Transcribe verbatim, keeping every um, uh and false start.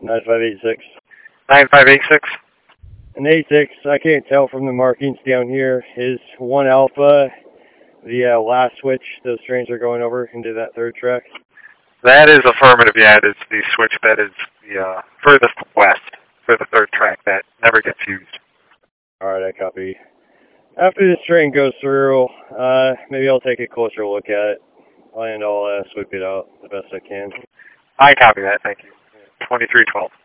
nine five eight six. nine five eight six. An A six, I can't tell from the markings down here, is one alpha the uh, last switch those trains are going over into that third track? That is affirmative, yeah. It is the switch that is the uh, furthest west for the third track that never gets used. Alright, I copy. After this train goes through, uh, maybe I'll take a closer look at it, and I'll uh, sweep it out the best I can. I copy that, thank you. twenty-three twelve.